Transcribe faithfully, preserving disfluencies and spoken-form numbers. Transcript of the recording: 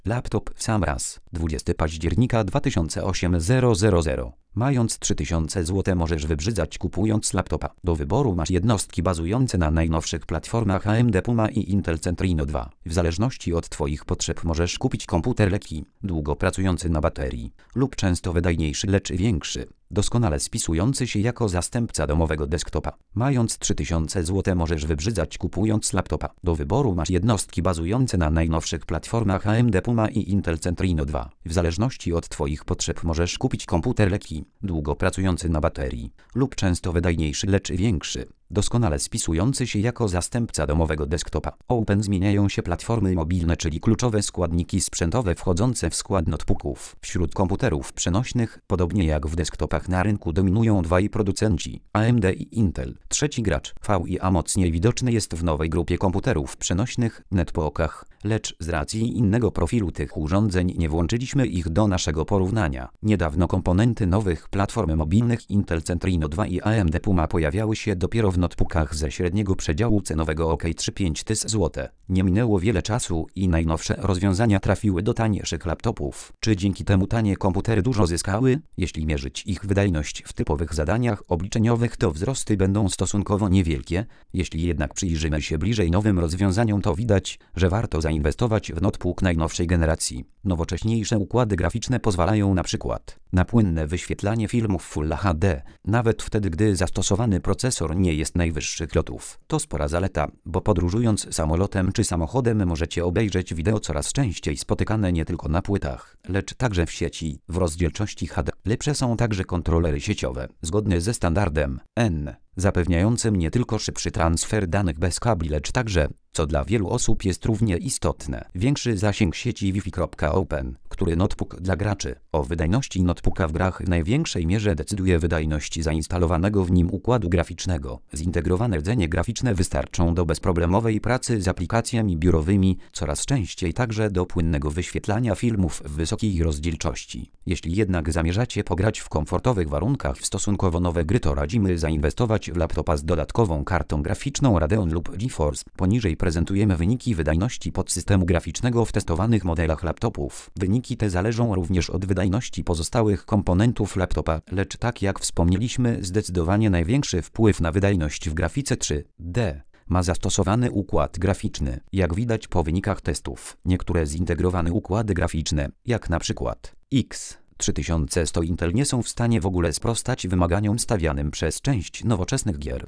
Laptop w sam raz. dwudziestego października dwa tysiące osiemnastego. Mając trzy tysiące złotych możesz wybrzydzać kupując laptopa. Do wyboru masz jednostki bazujące na najnowszych platformach A M D Puma i Intel Centrino dwa. W zależności od Twoich potrzeb możesz kupić komputer lekki, długo pracujący na baterii, lub często wydajniejszy, lecz większy, doskonale spisujący się jako zastępca domowego desktopa. Mając trzy tysiące złotych możesz wybrzydzać kupując laptopa. Do wyboru masz jednostki bazujące na najnowszych platformach A M D Puma i Intel Centrino dwa. W zależności od Twoich potrzeb możesz kupić komputer lekki, długo pracujący na baterii, lub często wydajniejszy, lecz większy, doskonale spisujący się jako zastępca domowego desktopa. Open zmieniają się platformy mobilne, czyli kluczowe składniki sprzętowe wchodzące w skład notebooków. Wśród komputerów przenośnych, podobnie jak w desktopach na rynku, dominują dwaj producenci, A M D i Intel. Trzeci gracz, V I A, mocniej widoczny jest w nowej grupie komputerów przenośnych, netbookach, lecz z racji innego profilu tych urządzeń nie włączyliśmy ich do naszego porównania. Niedawno komponenty nowych platform mobilnych Intel Centrino dwa i A M D Puma pojawiały się dopiero w notebookach ze średniego przedziału cenowego ok trzy pięć tysięcy złotych. Nie minęło wiele czasu i najnowsze rozwiązania trafiły do tańszych laptopów. Czy dzięki temu tanie komputery dużo zyskały? Jeśli mierzyć ich wydajność w typowych zadaniach obliczeniowych, to wzrosty będą stosunkowo niewielkie. Jeśli jednak przyjrzymy się bliżej nowym rozwiązaniom, to widać, że warto zainwestować w notebook najnowszej generacji. Nowocześniejsze układy graficzne pozwalają na przykład na płynne wyświetlanie filmów Full H D, nawet wtedy, gdy zastosowany procesor nie jest najwyższych lotów. To spora zaleta, bo podróżując samolotem czy samochodem możecie obejrzeć wideo coraz częściej spotykane nie tylko na płytach, lecz także w sieci, w rozdzielczości H D. Lepsze są także kontrolery sieciowe, zgodne ze standardem N, zapewniającym nie tylko szybszy transfer danych bez kabli, lecz także, co dla wielu osób jest równie istotne, większy zasięg sieci Wi-Fi. Open, który notebook dla graczy. O wydajności notebooka w grach w największej mierze decyduje wydajność zainstalowanego w nim układu graficznego. Zintegrowane rdzenie graficzne wystarczą do bezproblemowej pracy z aplikacjami biurowymi, coraz częściej także do płynnego wyświetlania filmów w wysokiej rozdzielczości. Jeśli jednak zamierzacie pograć w komfortowych warunkach w stosunkowo nowe gry, to radzimy zainwestować w laptopa z dodatkową kartą graficzną Radeon lub GeForce. Poniżej prezentujemy wyniki wydajności podsystemu graficznego w testowanych modelach laptopów. Wyniki te zależą również od wydajności pozostałych komponentów laptopa, lecz tak jak wspomnieliśmy, zdecydowanie największy wpływ na wydajność w grafice trzy D ma zastosowany układ graficzny. Jak widać po wynikach testów, niektóre zintegrowane układy graficzne, jak na przykład X trzy tysiące sto Intel, nie są w stanie w ogóle sprostać wymaganiom stawianym przez część nowoczesnych gier.